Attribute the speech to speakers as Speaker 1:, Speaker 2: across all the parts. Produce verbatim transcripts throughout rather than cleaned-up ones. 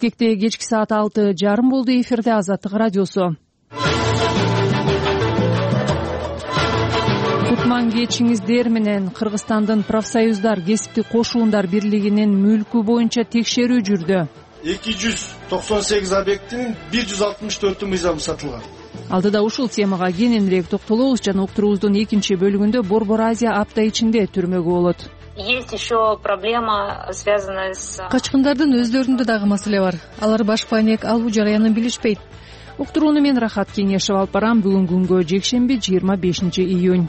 Speaker 1: Бишкекте кечки саат алты жарым болду. Эфирде Азаттык радиосу. Кутман кечиңиздер менен. Кыргызстандын профсоюздар кесиптик кошуундар бирлигинин мүлкү боюнча текшерүү жүрдү.
Speaker 2: эки жүз токсон сегиз объекттин бир жүз алтымыш төртү мыйзамы сатылган.
Speaker 1: Алдыда ушул темага кененирээк токтолобуз жана уктуруубуздун экинчи бөлүгүндө Борбор Азия апта ичинде түрмөгө болот.
Speaker 3: Есть еще проблема, связанная с...
Speaker 4: Качкындардын өздөрүндө дагы маселе бар. Алар башка эмнек алуу жараянын билишпейт.
Speaker 1: Уктурууну мен Рахат Кеңешев алып барам. Бүгүн күнгө жекшемби жыйырма бешинчи июнь.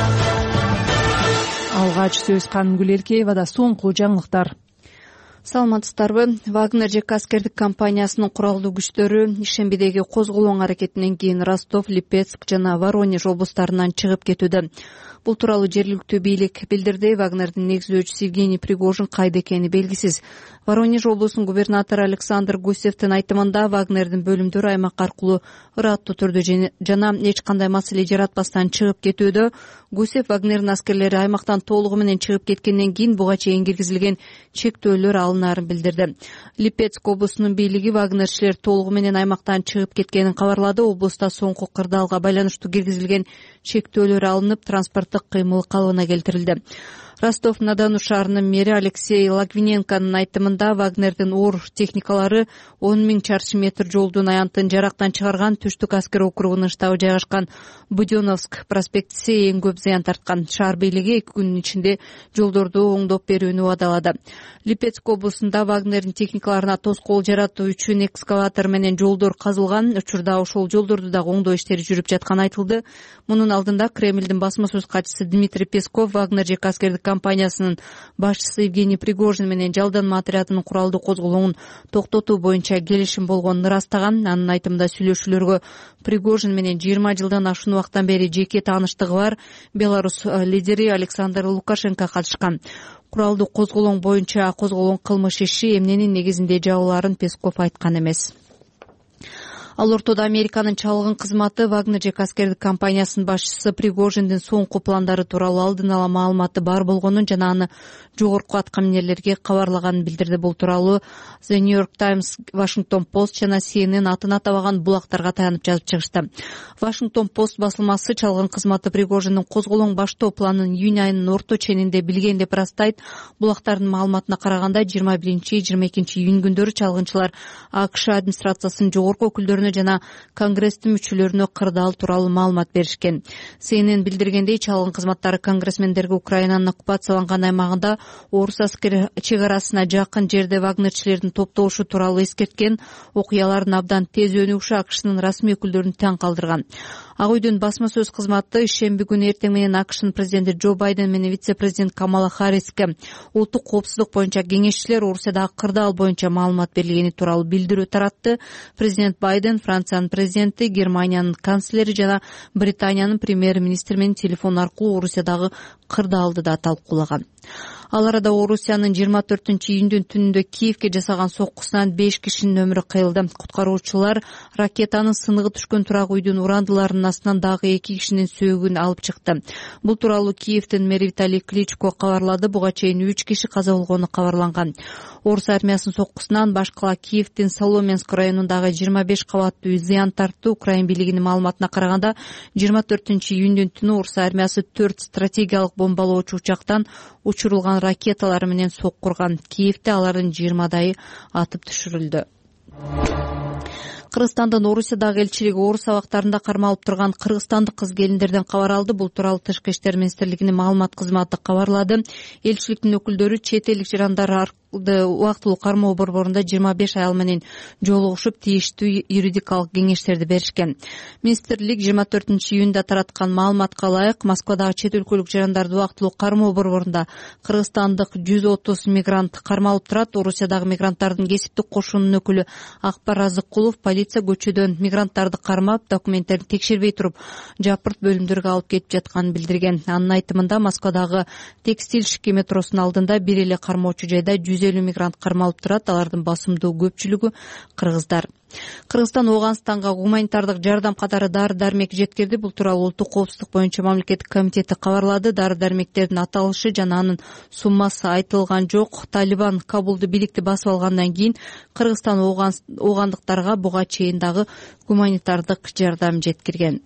Speaker 1: Алгач сөз Канымгүл Эркеевада. Соңку жаңылыктар.
Speaker 4: Саламатсыздарбы? Вагнер жеке аскердик компаниясынын куралдуу күчтөрү ишембидеги козголоң аракетинен кийин Ростов, Липецк жана Воронеж облустарынан чыгып кетүүдө. Бул тууралуу жергиликтүү бийлик билдирди. Вагнердин негиздөөчүсү Евгений Пригожин кайда экени белгисиз. Воронеж облусунун губернатору Александр Гусевдин айтымында Вагнердин бөлүмдөрү аймак аркылуу ыраттуу түрдө жана эч кандай маселе жаратпастан чыгып кетүүдө. Гусев Вагнердин аскерлери аймактан толугу менен чыгып кеткенден кийин буга чейин киргизилген чектөөлөр алынаарын билдирди. Липецк облусунун бийлиги Вагнерчилер толугу менен аймактан чыгып кеткенин кабарлады. Облуста соңку кырдаалга байланыштуу киргизилген чектөөлөр алынып, транспорттук кыймыл калыбына келтирилди. Ростов-на-Дону шаарынын мэри Алексей Логвиненконун айтымында Вагнердин оор техникалары он миң чарчы метр жолдун аянтын жарактан чыгарган. Түштүк аскер округунун штабы жайгашкан Будённовск проспектиси эң көп зыян тарткан. Шаар бийлиги эки күнүн ичинде жолдорду оңдоп берүүнү убадалады. Липецк облусунда Вагнердин техникаларына тоскоол жаратуу үчүн экскаватор менен жолдор казылган. Учурда ошол жолдорду дагы оңдоо иштери жүрүп жатканы айтылды. Мунун алдында Кремлдин басма сөз катчысы Дмитрий Песков Вагнер жеке аскердик компаниясынын башчысы Евгений Пригожин менен жалданма отрядынын куралдуу козголоңун токтотуу боюнча келишим болгонун ырастаган. Анын айтымында сүйлөшүүлөргө Пригожин менен жыйырма жылдан ашуун убакыттан бери жеке тааныштыгы бар Беларусь лидери Александр Лукашенко катышкан. Куралдуу козголоң боюнча козголоң кылмыш иши эмненин негизинде жабылаарын Песков айткан эмес. Ал ортодо Американын чалгын кызматы Вагнер жеке аскердик компаниясынын башчысы Пригожиндин соңку пландары тууралуу алдын ала маалыматы бар болгонун жана аны жогорку аткаминерлерге кабарлаганын билдирди. Бул тууралуу The New York Times, Washington Post жана C N N атын атабаган булактарга таянып жазып чыгышты. Washington Post басылмасы чалгын кызматы Пригожиндин козголоң баштоо планын июнь айынын орто ченинде билген деп ырастайт. Булактардын маалыматына караганда жыйырма биринчи жыйырма экинчи июнь күндөрү чалгынчылар АКШ администрациясынын жогорку өкүлдөрүнө жана Конгресстин мүчөлөрүнө кырдаал тууралуу маалымат беришкен. C N N билдиргендей, чалгын кызматтары конгрессмендерге Украинанын оккупацияланган аймагында орус аскери чек арасына жакын жерде вагнерчилердин топтолушу тууралуу эскерткен. Окуялардын абдан тез өнүгүшү АКШнын расмий өкүлдөрүн таң калтырган. Ак үйдүн басма сөз кызматы ишемби күнү эртең менен АКШнын президенти Джо Байден менен вице-президент Камала Харриске улуттук коопсуздук боюнча кеңешчилер Орусиядагы кырдаал боюнча маалымат берилгени тууралуу билдирүү таратты. Президент Байден Франциянын президенти, Германиянын канцлери жана Британиянын премьер-министри менен телефон аркылуу Орусиядагы кырдаалды да талкуулаган. Ал арада Орусиянын жыйырма төртүнчү июндүн түнүндө Киевке жасаган соккусунан беш кишинин өмүрү кыйылды. Куткаруучулар ракетанын сыныгы түшкөн турак үйдүн урандыларынын астынан дагы эки кишинин сөөгүн алып чыкты. Бул тууралуу Киевдин мэри Виталий Кличко кабарлады. Буга чейин үч киши каза болгону кабарланган. Орус армиясынын соккусунан башкала Киевдин Соломенск районундагы жыйырма беш кабаттуу үй зыян тартты. Украин бийлигинин маалыматына караганда жыйырма төртүнчү июндүн түнү Орус армиясы төрт стратегиялык бомбалоочу учактан учурулган ракеталары менен соккурган. Киевде алардын жыйырмадайы атып түшүрүлдү. Кыргызстандын Орусиядагы элчилиги орус абактарында кармалып турган кыргызстандык кыз келиндерден кабар алды. Бул тууралуу Тышкы иштер министрлигинин маалымат кызматы кабарлады. Элчиликтин өкүлдөрү чет элдик жарандар убактылуу кармоо борборунда жыйырма беш аял менен жолугушуп, тийиштүү юридикалык кеңештерди беришкен. Министрлик жыйырма төртүнчү июнда тараткан маалыматка ылайык Москвадагы чет өлкөлүк жарандарды убактылуу кармоо борборунда кыргызстандык жүз отуз мигрант кармалып турат. Орусиядагы мигранттардын кесиптик кошунунун өкүлү Акбар Азыккулов полиция көчөдөн мигранттарды кармап, документтерин текшербей туруп, жапырт бөлүмдөргө алып кетип жатканын билдирген. Анын айтымында Москвадагы текстиль шики метросунун алдында бир эле кармоочу жайда жүз элүү мигрант кармалып турат. Алардын басымдуу көпчүлүгү кыргыздар. Кыргызстан Ооганстанга гуманитардык жардам катары дары-дармек жеткирди. Бул тууралуу Улуттук коопсуздук боюнча мамлекеттик комитети кабарлады. Дары-дармектердин аталышы жана анын суммасы айтылган жок. Талибан Кабулду бийликти басып алгандан кийин Кыргызстан оогандыктарга буга чейин дагы гуманитардык жардам жеткирген.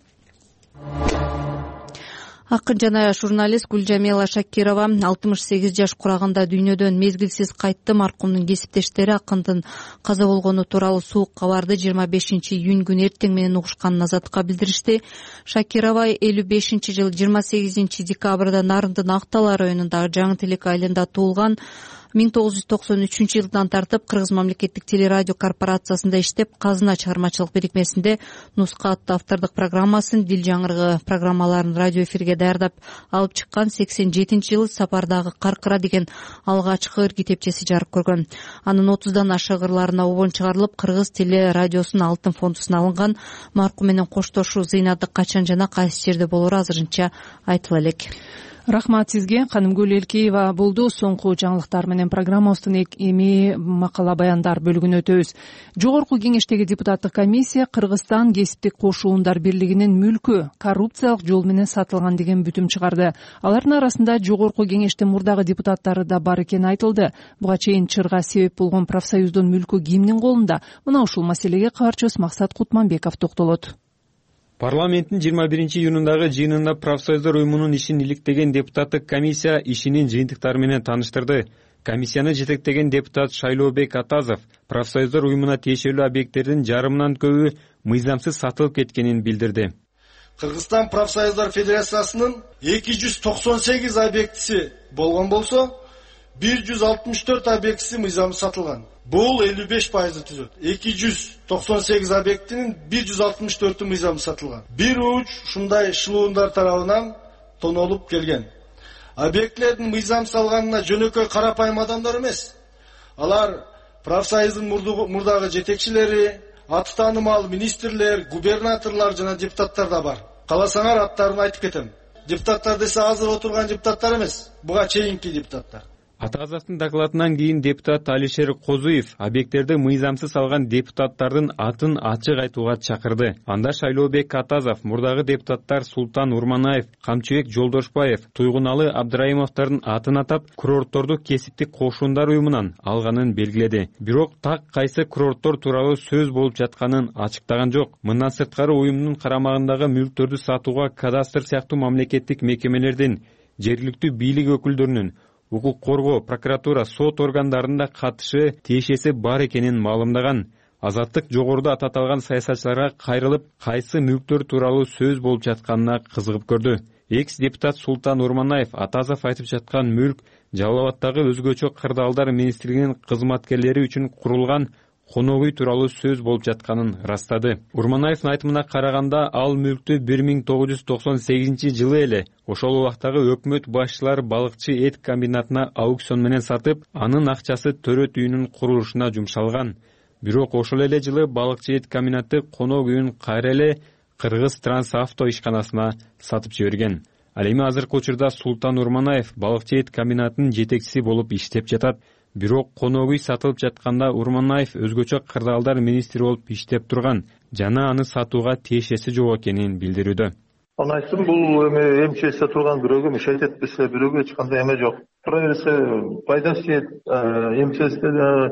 Speaker 4: Акын жана журналист Гүлжамила Шакирова алтымыш сегиз жаш курагында дүйнөдөн мезгилсиз кайтты. Маркумдун кесиптештери акындын каза болгону тууралуу суук кабарды жыйырма бешинчи июнь күнү эртең менен угушканын Азаттыкка билдиришти. Шакирова элүү бешинчи жылы жыйырма сегизинчи декабрда Нарындын Ак Дала районундагы Жаңы Тилек айылында туулган. миң тогуз жүз токсон үчүнчү жылдан тартып Кыргыз мамлекеттик телерадио корпорациясында иштеп, Казына чыгармачылык бирикмесинде Нуска аттуу автордук программасын, Дил жаңырыгы программаларын радио эфирге даярдап алып чыккан. сексен жетинчи жылы Сапардагы Каркыра деген алгачкы ыр китепчеси жарык көргөн. Анын отуздан ашык ырларына обон чыгарылып, Кыргыз телерадиосунун алтын фондусуна алынган. Маркум менен коштошуу зыйнаты качан жана кайсы жерде болору азырынча айтыла элек.
Speaker 1: Рахмат сизге. Канымгүл Элкеева болду. Соңку жаңылыктар менен программабыздын эми макала баяндар бөлүгүнө өтөбүз. Жогорку кеңештеги депутаттык комиссия Кыргызстан кесиптик кошуундар бирлигинин мүлкү коррупциялык жол менен сатылган деген бүтүм чыгарды. Алардын арасында жогорку кеңештин мурдагы депутаттары да бар экени айтылды. Буга чейин чырга себеп болгон профсоюздун мүлкү кимдин колунда? Мына ушул маселеге кабарчыбыз Максат Кутманбеков токтолот.
Speaker 5: Парламенттин жыйырма биринчи июнундагы жыйынында профсоюздар уюмунун ишин иликтеген депутаттык комиссия ишинин жыйынтыктары менен тааныштырды. Комиссияны жетектеген депутат Шайлообек Атазов профсоюздар уюмуна тиешелүү объекттердин жарымынан көбү мыйзамсыз сатылып кеткенин билдирди.
Speaker 2: Кыргызстан профсоюздар федерациясынын эки жүз токсон сегиз объектиси болгон болсо, бир жүз алтымыш төрт объектиси мыйзамсыз сатылган. Бул элүү беш пайызды түзөт. эки жүз токсон сегиз объектинин бир жүз алтымыш төртү мыйзамсыз сатылган. Бир уч ушундай шылуундар тарабынан тонолуп келген. Объектлердин мыйзамсыз алганына жөнөкөй карапайым адамдар эмес. Алар профсоюздун мурдагы жетекчилери, аты таанымал министрлер, губернаторлор жана депутаттар да бар. Кааласаңар аттарын айтып кетем. Депутаттар десе азыр отурган депутаттар эмес, буга чейинки депутаттар.
Speaker 5: Атазовдун докладынан кийин депутат Алишер Козуев объекттерди мыйзамсыз алган депутаттардын атын ачык айтууга чакырды. Анда Шайлообек Атазов, мурдагы депутаттар Султан Урманаев, Камчыбек Жолдошбаев, Туйгуналы Абдрайымовдордун атын атап, курортторду кесиптик кошуундар уюмунан алганын белгиледи. Бирок так кайсы курорттор тууралуу сөз болуп жатканын ачыктаган жок. Мындан сырткары уюмдун карамагындагы мүлктөрдү сатууга кадастр сыяктуу мамлекеттик мекемелердин, жергиликтүү бийлик өкүлдөрүнүн, укук коргоо, прокуратура, сот органдарында катышы тиешеси бар экенин маалымдаган. Азаттык жогоруда ататалган саясатчыларга кайрылып, кайсы мүлктөр тууралуу сөз болуп жатканына кызыгып көрдү. Экс депутат Султан Урманаев Атазов айтып жаткан мүлк Жалал Абаддагы өзгөчө кырдаалдар министрлигинин кызматкерлери үчүн курулган конок үй тууралуу сөз болуп жатканын растады. Урманаевдин айтымына караганда, ал мүлктү бир миң тогуз жүз токсон сегизинчи жылы эле ошол убактагы өкмөт башчылары балыкчы эт комбинатына аукцион менен сатып, анын акчасы төрөт үйүнүн курулушуна жумшалган. Бирок ошол эле жылы балыкчы эт комбинаты конок үйүн кайра эле Кыргыз Трансавто ишканасына сатып жиберген. Ал эми азыркы учурда Султан Урманаев балыкчы эт комбинатынын жетекчиси болуп иштеп жатат. Бирок конок үй сатылып жатканда Урманаев өзгөчө кырдаалдар министри болуп иштеп турган жана аны сатууга тиешеси жок экенин билдирүүдө.
Speaker 6: Аны айттым, бул эми эмчеси турган бирөөгө мешайт этпесе, бирөөгө эч кандай эме жок. Тура берсе пайдасы тиет, эмчесте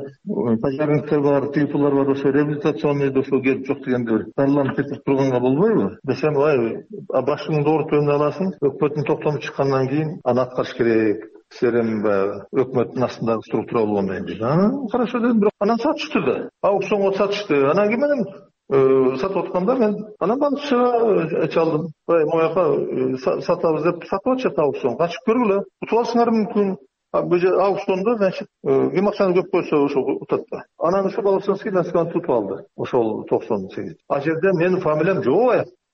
Speaker 6: пожарниктер бар, тыйпулар бар, ошо реабилитационный ошо келип жок дегенде дарланып кетип турганга болбойбу? Десем, ай, башыңды оорутууну аласың, өкмөттүн токтому чыккандан кийин аны аткарыш керек. Серем өкмөттүн астындагы структура болгондон кийин. Анан карашы дедим, бирок анан сатышты да. Аукционго сатышты. Анан кийин менен сатып атканда мен анан балыкчыга чалдым. Мояка сатабыз деп сатып атышат аукцион. Качып көргүлө. Утуп алсаңар мүмкүн. Бул же аукциондо, значит, ким акчаны көп койсо ошо утат да. Анан ошо балыкчыны тутуп алды. Ошол токсон сегиз. А жерде менин фамилиям жок.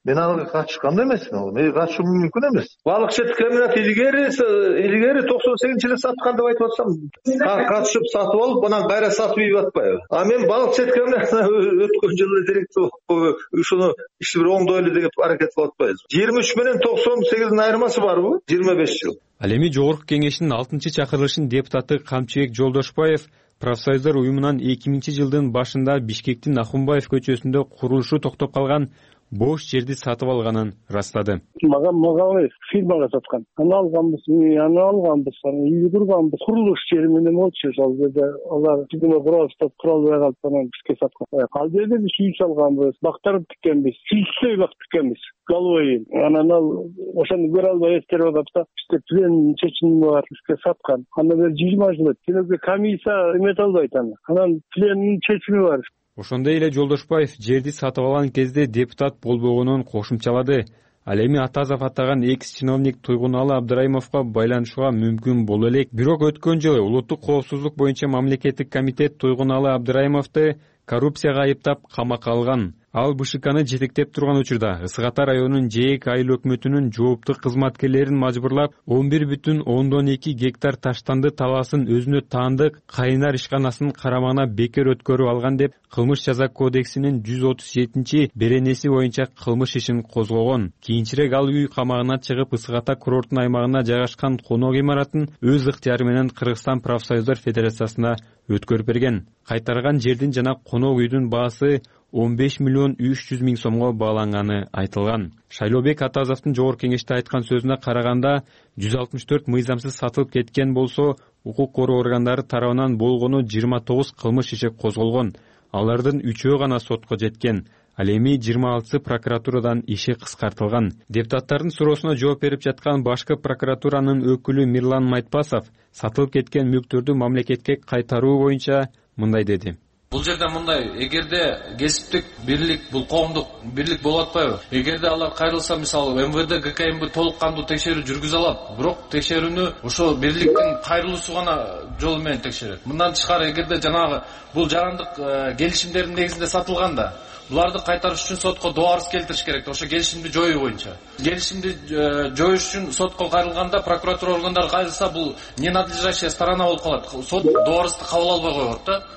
Speaker 6: мен ага катышкан да эмесмин, ал мен катышым мүмкүн эмес. Балыкчы комбинат илгери илгери токсон сегизинчи жылы саткан деп айтып атсам, катышып сатып алып, анан кайра сатып ийип атпайбы? А мен балыкчы комбинатына өткөн жылы директор ушуну ишти бир оңдойлу деп аракет кылып атпайбыз. жыйырма үч менен токсон сегиздин айырмасы барбы? жыйырма беш жыл.
Speaker 5: Ал эми жогорку кеңештин алтынчы чакырылышынын депутаты Камчыбек Жолдошбаев профсоюздар уюмунан эки миңинчи жылдын башында Бишкектин Ахунбаев көчөсүндө курулушу токтоп калган бош жерди сатып алганын ырастады.
Speaker 7: Мага мага фирмага саткан. Аны алганбыз, аны алганбыз, аны үйдө турганбыз. Курулуш жери менен болчу, ал жерде алар фирма куралыштап куралбай калып, анан бизге саткан. Ал жерде биз үй салганбыз, бактар тиккенбиз, чүлчөй бак тиккенбиз. Головой. Анан ал ошону көрө албай эскерип атат да, бизде плен чечими бар, бизге саткан. Анда бери жыйырма жыл өттү. Кенеге комиссия эмете албайт аны. Анан пленин чечими бар.
Speaker 5: Ошондой эле Жолдошбаев жерди сатып алган кезде депутат болбогонун кошумчалады. Ал эми Атазов атаган экс-чиновник Туйгуналы Абдыраимовго байланышууга мүмкүн боло элек. Бирок өткөн жылы улуттук коопсуздук боюнча мамлекеттик комитет Туйгуналы Абдыраимовду коррупцияга айыптап камакка алган. Ал БШКны жетектеп турган учурда Ысык Ата районунун ЖЭК айыл өкмөтүнүн жоопту кызматкерлерин мажбурлап он бир бүтүн ондон эки гектар таштанды талаасын өзүнө таандык Кайнар ишканасынын карамагына бекер өткөрүп алган деп Кылмыш жаза кодексинин жүз отуз жетинчи беренеси боюнча кылмыш ишин козгогон. Кийинчерээк ал үй камагына чыгып Ысык Ата курорттун аймагына жайгашкан конок имаратын өз ыктыяры менен Кыргызстан профсоюздар федерациясына өткөрүп берген. Кайтарган жердин жана конок үйдүн баасы он беш миллион үч жүз миң сомго бааланганы айтылган. Шайлообек Атазовдун жогорку кеңеште айткан сөзүнө караганда жүз алтымыш төрт мыйзамсыз сатылып кеткен болсо, укук коргоо органдары тарабынан болгону жыйырма тогуз кылмыш иши козголгон. Алардын үчөө гана сотко жеткен. Ал эми жыйырма алтысы прокуратурадан иши кыскартылган. Депутаттардын суроосуна жооп берип жаткан башкы прокуратуранын өкүлү Мирлан Майтпасов сатылып кеткен мүлктөрдү мамлекетке кайтаруу боюнча мындай деди.
Speaker 8: Бул жерде мындай, эгерде кесиптик бирлик, бул коомдук бирлик болуп атпайбы? Эгерде алар кайрылса, мисалы эм вэ дэ, гэ ка эм бэ толук кандуу текшерүү жүргүзө алат. Бирок текшерүүнү ошо бирликтин кайрылуусу гана жолу менен текшерет. Мындан тышкары, эгерде жанагы бул жарандык келишимдердин негизинде сатылганда, буларды кайтарыш үчүн сотко доо арыз келтириш керек. Ошо келишимди жоюу боюнча. Келишимди жоюш үчүн сотко кайрылганда, прокуратура органдары кайрылса, бул ненадлежащая сторона болуп калат. Сот доо арызды кабыл албай коет да.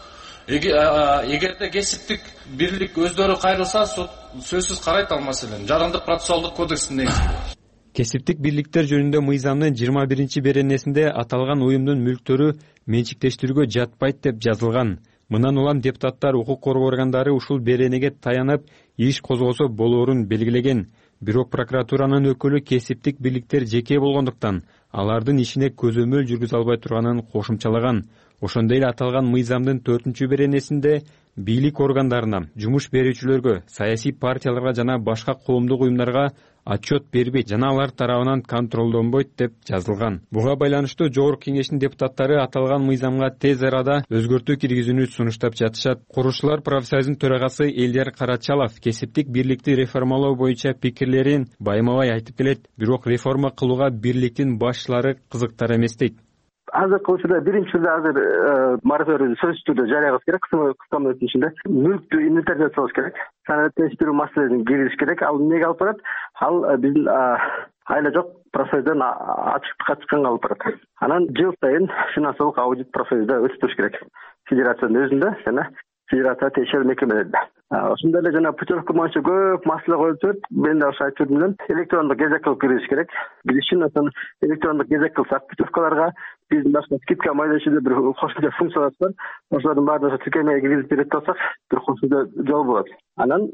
Speaker 8: Эгерде кесиптик бирлик өздөрү кайрылса, сот сөзсүз карайт ал маселени. Жарандык процессуалдык кодекстин негизинде.
Speaker 5: Кесиптик бирликтер жөнүндө мыйзамдын жыйырма биринчи беренесинде аталган уюмдун мүлктөрү менчиктештирүүгө жатпайт деп жазылган. Мындан улам депутаттар укук коргоо органдары ушул беренеге таянып иш козгосо болоорун белгилеген. Бирок прокуратуранын өкүлү кесиптик бирликтер жеке болгондуктан алардын ишине көзөмөл жүргүзө албай турганын кошумчалаган. Ошондой эле аталган мыйзамдын төртүнчү беренесинде бийлик органдарына, жумуш берүүчүлөргө, саясий партияларга жана башка коомдук уюмдарга отчет бербейт жана алар тарабынан контролдонбойт деп жазылган. Буга байланыштуу жогорку кеңештин депутаттары аталган мыйзамга тез арада өзгөртүү киргизүүнү сунуштап жатышат. Курушчулар профсоюзунун төрагасы Элдияр Карачалов кесиптик бирликти реформалоо боюнча пикирлерин байма-бай айтып келет, бирок реформа кылууга бирликтин башчылары кызыктар эмес дейт.
Speaker 7: Азыркы учурда биринчи түрдө азыр мораторий сөзсүз түрдө жарыягыбыз керек. Кыска мөөнөттүн ичинде мүлктү инвентаризациялаш керек. Санаттештирүү маселелерин киргизиш керек. Ал эмнеге алып барат? Ал биздин айла жок профсоюздан ачыктыкка чыкканга алып барат. Анан жыл сайын финансылык аудит профсоюзда өтүп туруш керек. Федерациянын өзүндө жана федерация текшерүү мекемелеринде. Ошондой эле жана путевка боюнча көп маселе коюлуп жүрөт. Мен да ошо айтып жүрдүм. Электрондук кезек кылып киргизиш керек. Биз үчүн электрондук кезек кылсак, путевкаларга биздин башка скидка майда ишиде бир кошумча функциялар бар. Ошолордун баардыгы тиркемеге киргизип берет болсак, бир кошумча жол болот. Анан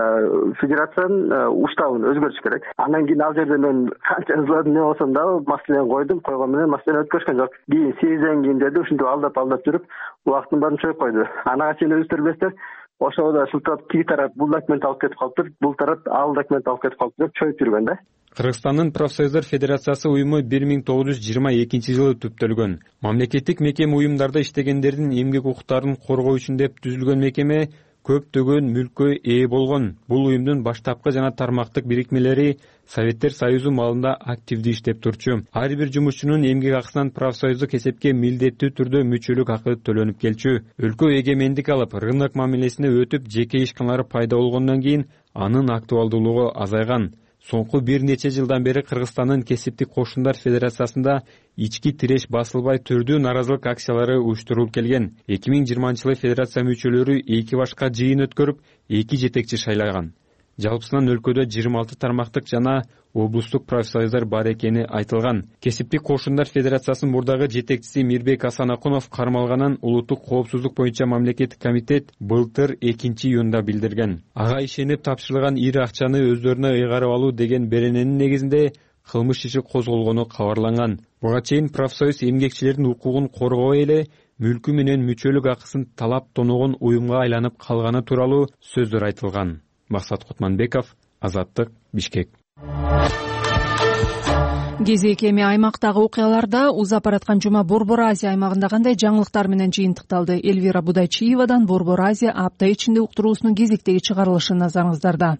Speaker 7: федерациянын уставын өзгөртүш керек. Андан кийин ал жерде мен канча ызладым не болсом да маселени койдум, койгон менен маселе өткөрүшкөн жок. Кийин сегизден кийин деди, ушинтип алдап алдап жүрүп, убактын баарын чоюп койду. Анага чейин өздөрү билесиздер, ошого шылтырап тиги тарап бул документ алып кетип калыптыр, бул тарап ал документ алып кетип калыптыр деп чоюп жүргөн да.
Speaker 5: Кыргызстандын профсоюздар федерациясы уюму бир миң тогуз жүз жыйырма экинчи жылы түптөлгөн. Мамлекеттик мекеме уюмдарда иштегендердин эмгек укуктарын коргоо үчүн деп түзүлгөн мекеме көптөгөн мүлккө ээ болгон. Бул уюмдун баштапкы жана тармактык бирикмелери Советтер Союзу маалында активдүү иштеп турчу. Ар бир жумушчунун эмгек акысынан профсоюздук эсепке милдеттүү түрдө мүчөлүк акы төлөнүп келчү. Өлкө эгемендик алып, рынок мамилесине өтүп, жеке ишканалары пайда болгондон кийин анын актуалдуулугу азайган. Соңку бир нече жылдан бери Кыргызстандын Кесиптик кошундар федерациясында ички тиреш басылбай түрдүү наразылык акциялары уюштурулуп келген. эки миң жыйырманчы жылы федерация мүчөлөрү эки башка жыйын өткөрүп, эки жетекчи шайлаган. Жалпысынан өлкөдө жыйырма алты тармактык жана облустук профсоюздар бар экени айтылган. Кесиптик кошундар федерациясынын мурдагы жетекчиси Мирбек Асанакунов кармалганын улуттук коопсуздук боюнча мамлекеттик комитет былтыр экинчи июнда билдирген. Ага ишенип тапшырылган ири акчаны өздөрүнө ыйгарып алуу деген берененин негизинде кылмыш иши козголгону кабарланган. Буга чейин профсоюз эмгекчилердин укугун коргобой эле мүлкү менен мүчөлүк акысын талап тоногон уюмга айланып калганы тууралуу сөздөр айтылган. Максат Кутманбеков, Азаттык, Бишкек.
Speaker 1: Кезек эми аймактагы окуяларда узап бараткан жума Борбор Азия аймагында кандай жаңылыктар менен жыйынтыкталды? Элвира Будайчиевадан Борбор Азия апта ичинде уктуруусунун кезектеги чыгарылышы назарыңыздарда.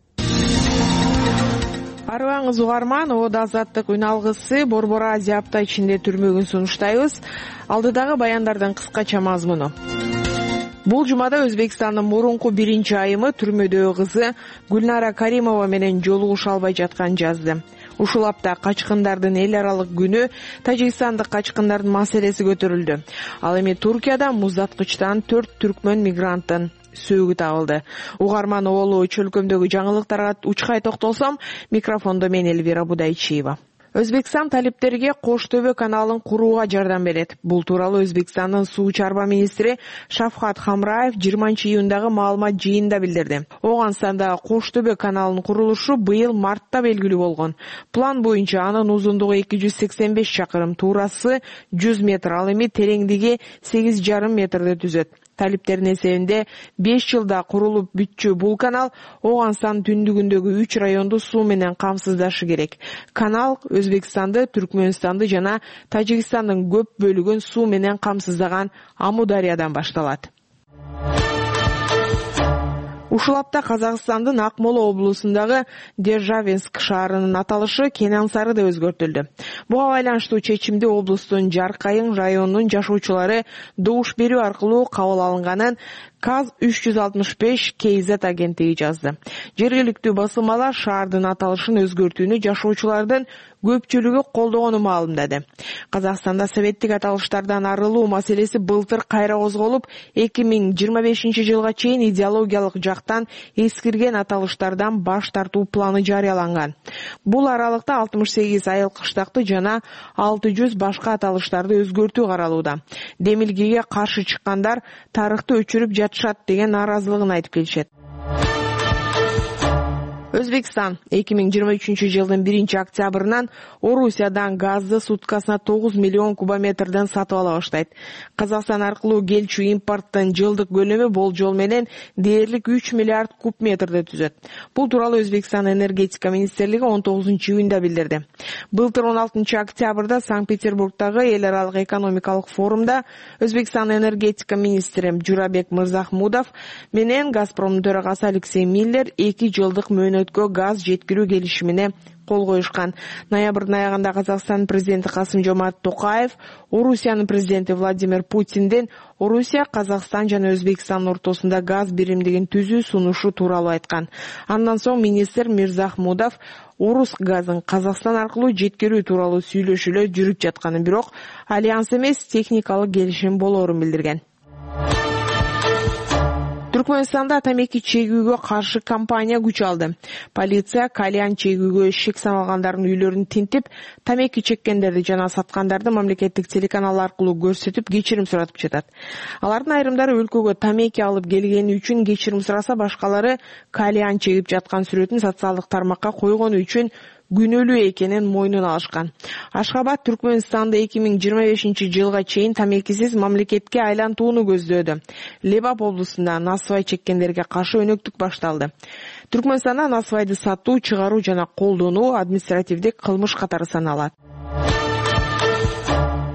Speaker 9: Арыбаңыз угарман, Ода Азаттык үн алгысы Борбор Азия апта ичинде түрмөгүн сунуштайбыз. Алдыдагы баяндардын кыскача мазмуну. Бул жумада Өзбекстандын мурунку биринчи айымы түрмөдөгү кызы Гүлнара Каримова менен жолугуша албай жаткан жазды. Ушул апта качкындардын эл аралык күнү, тажикстандык качкындардын маселеси көтөрүлдү. Ал эми Туркияда муздаткычтан төрт түркмөн мигранттын сөөгү табылды. Угарман оолу чөлкөмдөгү жаңылыктарга учкай токтолсом, микрофондо мен Элвира Будайчиева. Өзбекстан талиптерге Кош Төбө каналын курууга жардам берет. Бул тууралуу Өзбекстандын суу чарба министри Шафкат Хамраев жыйырманчы июндагы маалымат жыйынында билдирди. Ооганстандагы Кош Төбө каналынын курулушу быйыл мартта белгилүү болгон. План боюнча анын узундугу эки жүз сексен беш чакырым, туурасы жүз метр, ал эми тереңдиги сегиз жарым метрди түзөт. Талиптердин эсебинде беш жылда курулуп бүтчү бул канал Ооганстан түндүгүндөгү үч районду суу менен камсыздашы керек. Канал Өзбекстанды, Түркмөнстанды жана Тажикстандын көп бөлүгүн суу менен камсыздаган Амудариядан башталат. Ушул апта Казакстандын Акмола облусундагы Державинск шаарынын аталышы Кенансары деп өзгөртүлдү. Буга байланыштуу чечимди облустун Жаркайың районунун жашоочулары добуш берүү аркылуу кабыл алынганын КАЗ үч жүз алтымыш беш кей зет агенттиги жазды. Жергиликтүү басылмалар шаардын аталышын өзгөртүүнү жашоочулардын көпчүлүгү колдогону маалымдады. Казакстанда советтик аталыштардан арылуу маселеси былтыр кайра козголуп, эки миң жыйырма бешинчи жылга чейин идеологиялык жактан эскирген аталыштардан баш тартуу планы жарыяланган. Бул аралыкта алтымыш сегиз айыл кыштакты жана алты жүз башка аталыштарды өзгөртүү каралууда. Демилгеге каршы чыккандар тарыхты өчүрүп жатышат деген нааразылыгын айтып келишет. Өзбекстан эки миң жыйырма үчүнчү жылдын биринчи октябрынан Орусиядан газды суткасына тогуз миллион кубометрден сатып ала баштайт. Казакстан аркылуу келчү импорттун жылдык көлөмү болжол менен дээрлик үч миллиард куб метрди түзөт. Бул тууралуу Өзбекстан энергетика министрлиги он тогузунчу июнда билдирди. Былтыр он алтынчы октябрда Санкт-Петербургдагы эл аралык экономикалык форумда Өзбекстан энергетика министри Журабек Мырзахмудов менен Газпромдун төрагасы Алексей Миллер эки жылдык мөөнөткө газ жеткирүү келишимине кол коюшкан. Ноябрдын аягында Казакстан президенти Касым-Жомарт Токаев Орусиянын президенти Владимир Путинден Орусия, Казакстан жана Өзбекстан ортосунда газ биримдигин түзүү сунушу тууралуу айткан. Андан соң министр Мирзахмудов Орус газын Казакстан аркылуу жеткирүү тууралуу сүйлөшүүлөр жүрүп жатканын, бирок альянс эмес техникалык келишим болоорун билдирген. Түркмөнстанда тамеки чегүүгө каршы кампания күч алды. Полиция кальян чегүүгө шек саналгандардын үйлөрүн тинтип, тамеки чеккендерди жана саткандарды мамлекеттик телеканал аркылуу көрсөтүп кечирим суратып жатат. Алардын айрымдары өлкөгө тамеки алып келгени үчүн кечирим сураса, башкалары кальян чегип жаткан сүрөтүн социалдык тармакка койгону үчүн күнөөлүү экенин мойнуна алышкан. Ашхабад Түркмөнстанда эки миң жыйырма бешинчи жылга чейин тамекисиз мамлекетке айлантууну көздөөдө. Лебап облусунда насыбай чеккендерге каршы өнөктүк башталды. Түркмөнстанда насыбайды сатуу, чыгаруу жана колдонуу административдик кылмыш катары саналат.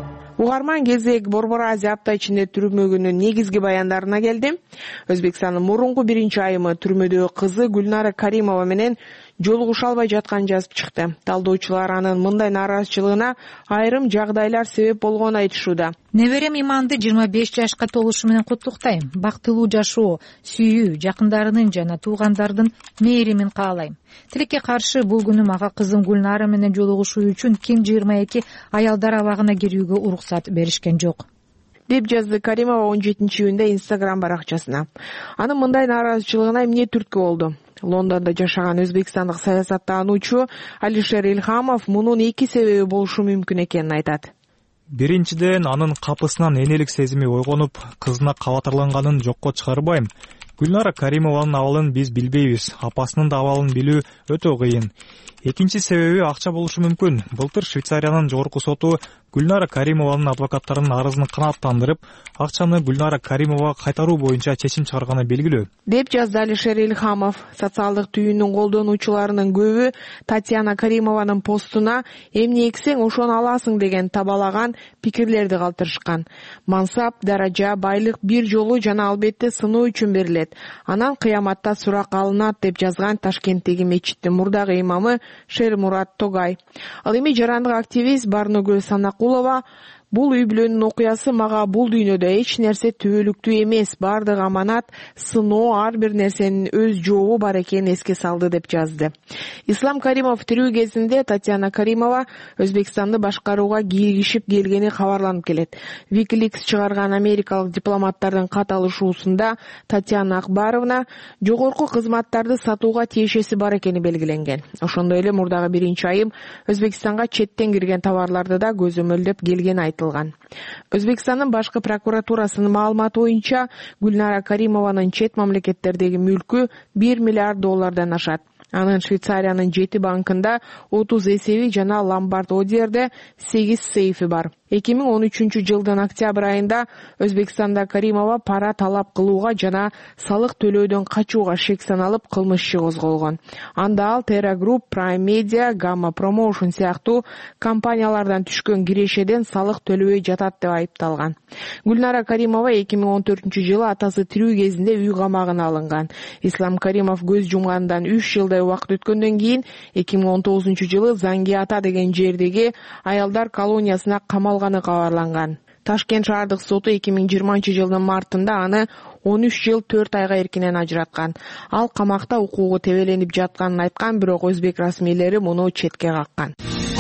Speaker 9: угарман кезек Борбор Азия апта ичинде түрмөгүнүн негизги баяндарына келди. Өзбекстандын мурунку биринчи айымы түрмөдөгү кызы Гүлнара Каримова менен жолугуша албай жатканын жазып чыкты. Талдоочулар анын мындай нааразычылыгына айрым жагдайлар себеп болгонун айтышууда.
Speaker 10: Неберем Иманды жыйырма беш жашка толушу менен куттуктайм. Бактылуу жашоо, сүйүү, жакындарынын жана туугандардын мээримин каалайм. Тилекке каршы бул күнү мага кызым Гүлнара менен жолугушуу үчүн ким жыйырма эки аялдар абагына кирүүгө уруксат беришкен жок,
Speaker 9: деп жазды Каримова он жетинчи июнда Instagram баракчасына. Анын мындай нааразычылыгына эмне түрткү болду? Лондондо жашаган өзбекстандык саясаттануучу Алишер Илхамов мунун эки себеби болушу мүмкүн экенин айтат.
Speaker 11: Биринчиден, анын капысынан энелик сезими ойгонуп, кызына кабатырланганын жокко чыгарбайм. Гүлнара Каримованын абалын биз билбейбиз, апасынын да абалын билүү өтө кыйын. Экинчи себеби акча болушу мүмкүн. Былтыр Швейцариянын жогорку соту Гүлнара Каримованын адвокаттарынын арызын канааттандырып, акчаны Гүлнара Каримовага кайтаруу боюнча чечим чыгарганы белгилүү, деп
Speaker 9: жазды Алишер Илхамов. Социалдык түйүнүн колдонуучуларынын көбү Татьяна Каримованын постуна эмне эксең ошону аласың деген табалаган пикирлерди калтырышкан. Мансап, даража, байлык бир жолу жана албетте сыноо үчүн берилет. Анан кыяматта сурак алынат, деп жазган Ташкенттеги мечиттин мурдагы имамы Шермурат Тогай. Ал эми жарандык активист Барногүл Санакулова: бул үй бүлөнүн окуясы мага бул дүйнөдө эч нерсе түбөлүктүү эмес, бардык аманат, сыноо, ар бир нерсенин өз жообу бар экенин эске салды, деп жазды. Ислам Каримов тирүү кезинде Татьяна Каримова Өзбекстанды башкарууга киргишип келгени кабарланып келет. Wikileaks чыгарган америкалык дипломаттардын кат алышуусунда Татьяна Акбаровна жогорку кызматтарды сатууга тиешеси бар экени белгиленген. Ошондой эле мурдагы биринчи айым Өзбекстанга четтен кирген товарларды да көзөмөлдөп келгени айтылган. Өзбекстандын башкы прокуратурасынын маалыматы боюнча Гүлнара Каримованын чет мамлекеттердеги мүлкү бир миллиард доллардан ашат. Анын Швейцариянын жети банкында отуз эсеби жана Ломбард Одерде сегиз сейфи бар. эки миң он үчүнчү жылдын октябрь айында Өзбекстанда Каримова пара талап кылууга жана салык төлөөдөн качууга шек саналып кылмыш иши козголгон. Анда ал Terra Group, Prime Media, Gamma Promotion сыяктуу компаниялардан түшкөн кирешеден салык төлөбөй жатат деп айыпталган. Гүлнара Каримова эки миң он төртүнчү жылы атасы тирүү кезинде үй камагына алынган. Ислам Каримов көз жумгандан үч жылдай убакыт өткөндөн кийин эки миң он тогузунчу жылы Занги Ата деген жердеги аялдар колониясына камалган кабарланган. Ташкент шаардык соту эки миң жыйырманчы жылдын мартында аны он үч жыл төрт айга эркинен ажыраткан. Ал камакта укугу тебеленип жатканын айткан, бирок өзбек расмийлери муну четке каккан.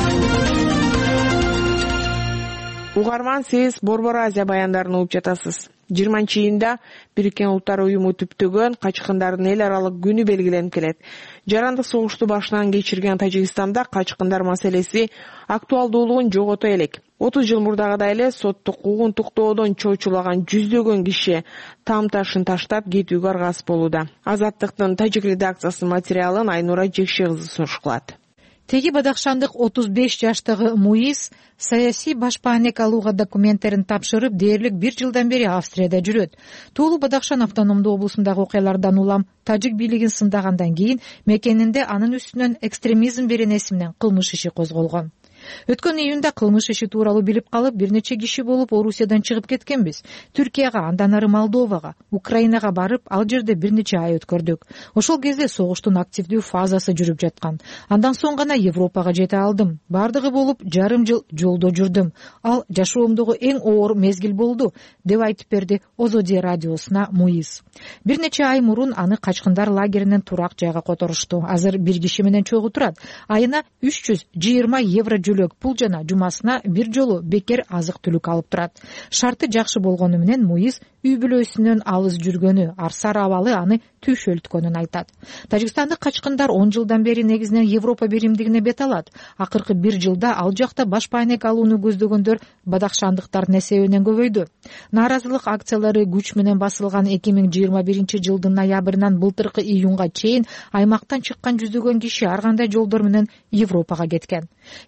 Speaker 9: Угарман, сиз Борбор Азия баяндарын угуп жатасыз. жыйырманчы июнда Бириккен Улуттар уюму түптөгөн качкындардын эл аралык күнү белгиленип келет. Жарандык согушту башынан кечирген Тажикстанда качкындар маселеси актуалдуулугун жогото элек. отуз жыл мурдагыдай эле соттук куугун туктоодон чочулаган жүздөгөн киши там ташын таштап кетүүгө аргасыз болууда. Азаттыктын тажик редакциясынын материалын Айнура Жекши кызы сунуш кылат.
Speaker 10: Теги бадахшандык отуз беш жаштагы Муиз саясий башпаанек алууга документтерин тапшырып, дээрлик бир жылдан бери Австрияда жүрөт. Тоолу Бадахшан автономдуу облусундагы окуялардан улам тажик бийлигин сындагандан кийин мекенинде анын үстүнөн экстремизм беренеси менен кылмыш иши козголгон. Өткөн июнда кылмыш иши тууралуу билип калып, бир нече киши болуп Орусиядан чыгып кеткенбиз. Түркияга, андан ары Молдовага, Украинага барып, ал жерде бир нече ай өткөрдүк. Ошол кезде согуштун активдүү фазасы жүрүп жаткан. Андан соң гана Европага жете алдым. Бардыгы болуп жарым жыл жолдо жүрдүм. Ал жашоомдогу эң оор мезгил болду, деп айтып берди Озоди радиосуна Муиз. Бир нече ай мурун аны качкындар лагеринен турак жайга которушту. Азыр бир киши менен чогуу турат. Айына үч жүз жыйырма евро жөлөк пул жана жумасына бир жолу бекер азык түлүк алып турат. Шарты жакшы болгону менен Муиз үй бүлөсүнөн алыс жүргөнү, арсар абалы аны түйшөлткөнүн айтат. Тажикстандык качкындар он жылдан бери негизинен Европа биримдигине бет алат. Акыркы бир жылда ал жакта башпаанек алууну көздөгөндөр бадахшандыктардын эсебинен көбөйдү. Нааразылык акциялары күч менен басылган эки миң жыйырма биринчи жылдын ноябрынан былтыркы июнга чейин аймактан чыккан жүздөгөн киши ар кандай жолдор менен Европага кеткен. Еврошарк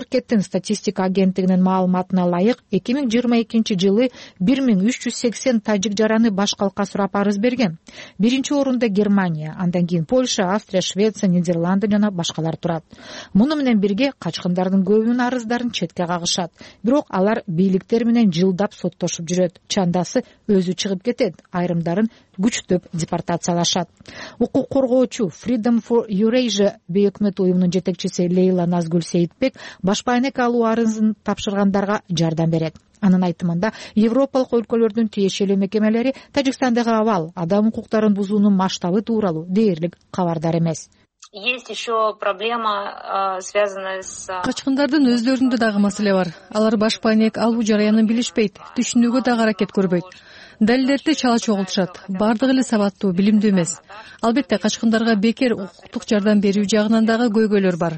Speaker 10: Маркеттин статистика агенттигинин маалыматына ылайык эки миң жыйырма экинчи жылы бир миң үч жүз сексен тажик жараны баш калкка сурап арыз берген. Биринчи орунда Германия, андан кийин Польша, Австрия, Швеция, Нидерланды жана башкалар турат. Муну менен бирге качкындардын көбүнүн арыздарын четке кагышат. Бирок алар бийликтер менен жылдап соттошуп жүрөт. Чандасы өзү чыгып кетет, айрымдарын күчтөп депортациялашат. Укук коргоочу Freedom for Eurasia бейөкмөт уюмунун жетекчиси Лейла Назгүл Сейитбек башпаанек алуу арызын тапшыргандарга жардам берет. Анын айтымында, Европалык өлкөлөрдүн тиешелүү мекемелери Тажикстандагы абал, адам укуктарын бузуунун масштабы тууралуу дээрлик кабардар эмес.
Speaker 3: Есть еще проблема, связанная с...
Speaker 12: Качкындардын өздөрүндө дагы маселе бар. Алар башпаанек алуу жараянын билишпейт, түшүнүүгө дагы аракет көрбөйт. Далилдерди чала чогултушат. Бардыгы эле сабаттуу, билимдүү эмес. Албетте качкындарга бекер укуктук жардам берүү жагынан дагы көйгөйлөр бар.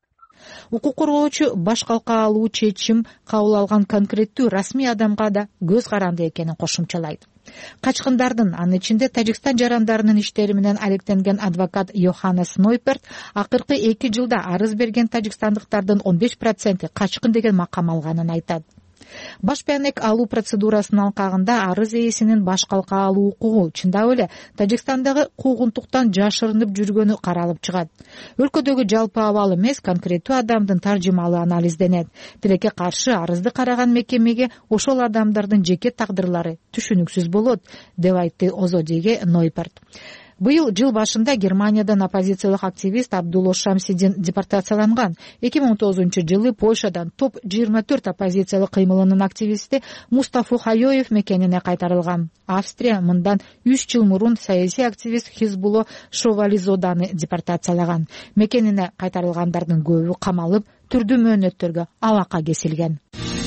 Speaker 10: Укук коргоочу баш калка алуу чечим кабыл алган конкреттүү расмий адамга да көз каранды экенин кошумчалайт. Качкындардын, анын ичинде Тажикстан жарандарынын иштери менен алектенген адвокат Йоханнес Нойперт акыркы эки жылда арыз берген тажикстандыктардын он беш проценти качкын деген макам алганын айтат. Башпаанек алуу процедурасынын алкагында арыз ээсинин баш калка алуу укугу чындап эле Тажикстандагы куугунтуктан жашырынып жүргөнү каралып чыгат. Өлкөдөгү жалпы абал эмес, конкреттүү адамдын таржымалы анализденет. Тилекке каршы арызды караган мекемеге ошол адамдардын жеке тагдырлары түшүнүксүз болот, деп айтты Озодиге Нойперт. Быйыл жыл башында Германиядан оппозициялык активист Абдулло Шамсидин депортацияланган. эки миң он тогузунчу жылы Польшадан топ жыйырма төрт оппозициялык кыймылынын активисти Мустафа Хайоев мекенине кайтарылган. Австрия мындан үч жыл мурун саясий активист Хизбулло Шовализоданы депортациялаган. Мекенине кайтарылгандардын көбү камалып, түрдүү мөөнөттөргө алака кесилген.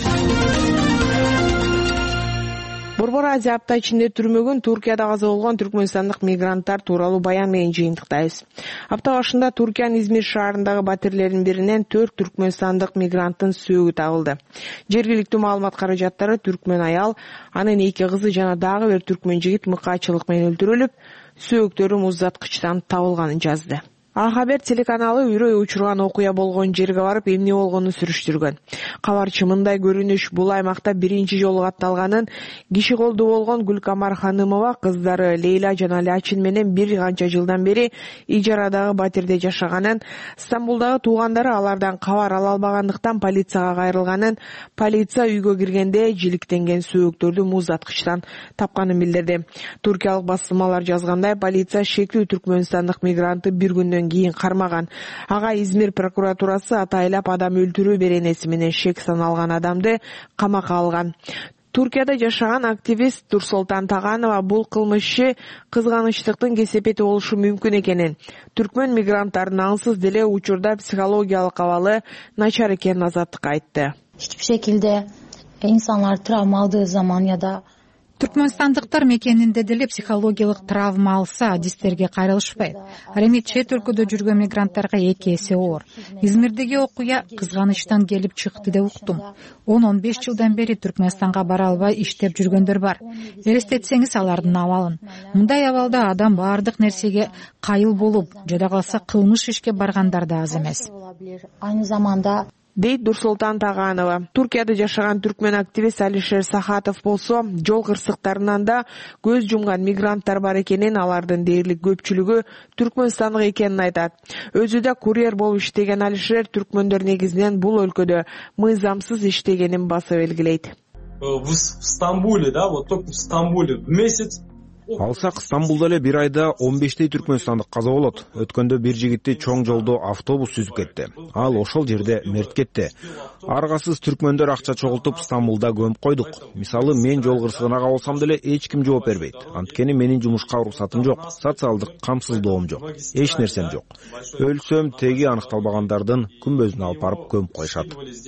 Speaker 9: Борбор Азия апта ичинде түрмөгүн Туркияда каза болгон түркмөнстандык мигранттар тууралуу баян менен жыйынтыктайбыз. Апта башында Туркиянын Измир шаарындагы батирлердин биринен төрт түркмөнстандык мигранттын сөөгү табылды. Жергиликтүү маалымат каражаттары түркмөн аял, анын эки кызы жана дагы бир түркмөн жигит мыкаачылык менен өлтүрүлүп, сөөктөрү муздаткычтан табылганын жазды. Ал-Хабер телеканалы үрөй учурган окуя болгон жерге барып эмне болгонун сүрүштүргөн. Кабарчы мындай көрүнүш бул аймакта биринчи жолу катталганын, киши колдуу болгон Гүлкамар Ханымова кыздары Лейла жана Лачин менен бир канча жылдан бери ижарадагы батирде жашаганын, Стамбулдагы туугандары алардан кабар ала албагандыктан полицияга кайрылганын, полиция үйгө киргенде жиликтенген сөөктөрдү муздаткычтан тапканын билдирди. Туркиялык басылмалар жазгандай, полиция шектүү түркмөнстандык мигрантты бир күндөн кийин кармаган. Ага Измир прокуратурасы атайлап адам өлтүрүү беренеси менен шек саналган адамды камакка алган. Туркияда жашаган активист Турсултан Таганова бул кылмышчы кызганычтыктын кесепети болушу мүмкүн экенин, түркмөн мигранттардын ансыз деле учурда психологиялык абалы начар экенин Азаттыкка айтты.
Speaker 13: Hiçbir şekilde insanlar travma aldığı zaman ya da
Speaker 10: Түркмөнстандыктар мекенинде деле психологиялык травма алса, адистерге кайрылышпайт. Ал эми чет өлкөдө жүргөн мигранттарга эки эсе оор. Измирдеги окуя кызганычтан келип чыкты деп уктум. он он беш жылдан бери Түркмөнстанга бара албай иштеп жүргөндөр бар. Элестетсеңиз алардын абалын. Мындай абалда адам баардык нерсеге кайыл болуп, жада калса кылмыш ишке баргандар да аз эмес.
Speaker 13: Aynı zamanda
Speaker 9: дейт Дурсултан Таганова. Туркияда жашаган түркмөн активист Алишер Сахатов болсо, жол кырсыктарынан да көз жумган мигранттар бар экенин, алардын дээрлик көпчүлүгү түркмөнстандык экенин айтат. Өзү да курьер болуп иштеген Алишер түркмөндөр негизинен бул өлкөдө мыйзамсыз иштегенин басып белгилейт.
Speaker 14: В Стамбуле, да, вот только в Стамбуле в месяц
Speaker 15: Алсак, Стамбулда эле бир айда он бештей түркмөнстандык каза болот. Өткөндө бир жигитти чоң жолдо автобус сүзүп кетти. Ал ошол жерде мерт кетти. Аргасыз түркмөндөр акча чогултуп Стамбулда көмүп койдук. Мисалы, мен жол кырсыгына кабылсам деле эч ким жооп бербейт. Анткени менин жумушка уруксатым жок, социалдык камсыздоом жок, эч нерсем жок. Өлсөм теги аныкталбагандардын күмбөзүнө алып барып көмүп коюшат.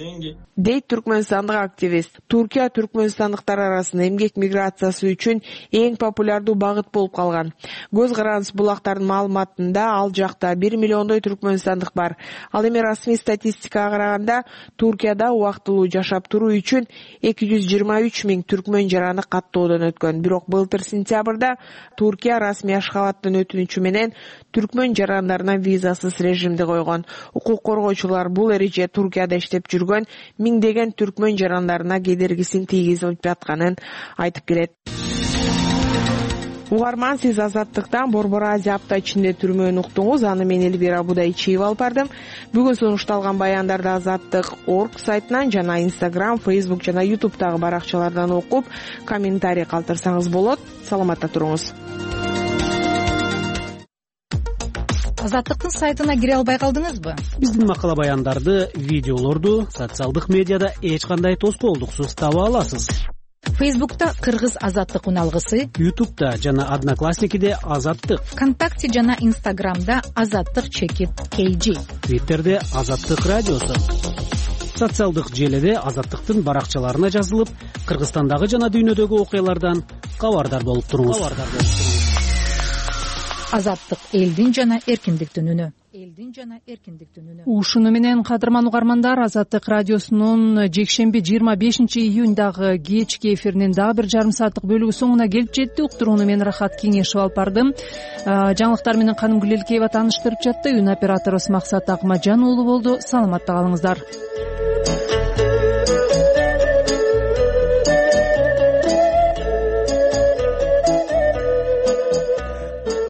Speaker 9: Дейт түркмөнстандык активист. Туркия түркмөнстандыктар арасында эмгек миграциясы үчүн эң популярдуу кандуу багыт болуп калган. Көз караныс булактардын маалыматында ал жакта бир миллиондой түркмөнстандык бар. Ал эми расмий статистикага караганда Туркияда убактылуу жашап туруу үчүн эки жүз жыйырма үч миң түркмөн жараны каттоодон өткөн. Бирок былтыр сентябрда Туркия расмий Ашхабадтын өтүнүчү менен түркмөн жарандарына визасыз режимди койгон. Укук коргоочулар бул эреже Туркияда иштеп жүргөн миңдеген түркмөн жарандарына кедергисин тийгизип жатканын айтып келет. Угарман, сиз Азаттыктан Борбор Азия апта ичинде түрмөнү уктуңуз. Аны мен Эльвира Будайчиева алып бардым. Бүгүн сунушталган баяндарды Азаттык точка орг сайтынан жана Instagram, Facebook жана YouTube'дагы баракчалардан окуп, комментарий калтырсаңыз болот. Саламатта туруңуз.
Speaker 10: Азаттыктын сайтына кире албай калдыңызбы?
Speaker 16: Биздин макала баяндарды, видеолорду социалдык медиада эч кандай тоскоолдуксуз таба аласыз.
Speaker 10: Фейсбукта Кыргыз Азаттык уналгысы,
Speaker 16: Ютубта жана Одноклассникиде Азаттык,
Speaker 10: ВКонтакте жана Инстаграмда Азаттык чекит кей джи,
Speaker 16: Твиттерде Азаттык радиосу. Социалдык желеде Азаттыктын баракчаларына жазылып, Кыргызстандагы жана дүйнөдөгү окуялардан кабардар болуп туруңуз.
Speaker 10: Азаттык элдин жана эркиндиктин үнү. Элдин жана эркиндиктин үнү.
Speaker 1: Ушуну менен кадырман угармандар, Азаттык радиосунун жекшемби жыйырма бешинчи июндагы кечки эфиринин дагы бир жарым сааттык бөлүгү соңуна келип жетти. Уктурууну мен Рахат Кеңешев алып бардым. Жаңылыктар менен Канымгүл Элкеева тааныштырып жатты. Үн операторубуз Максат Акмаджан уулу болду. Саламатта калыңыздар.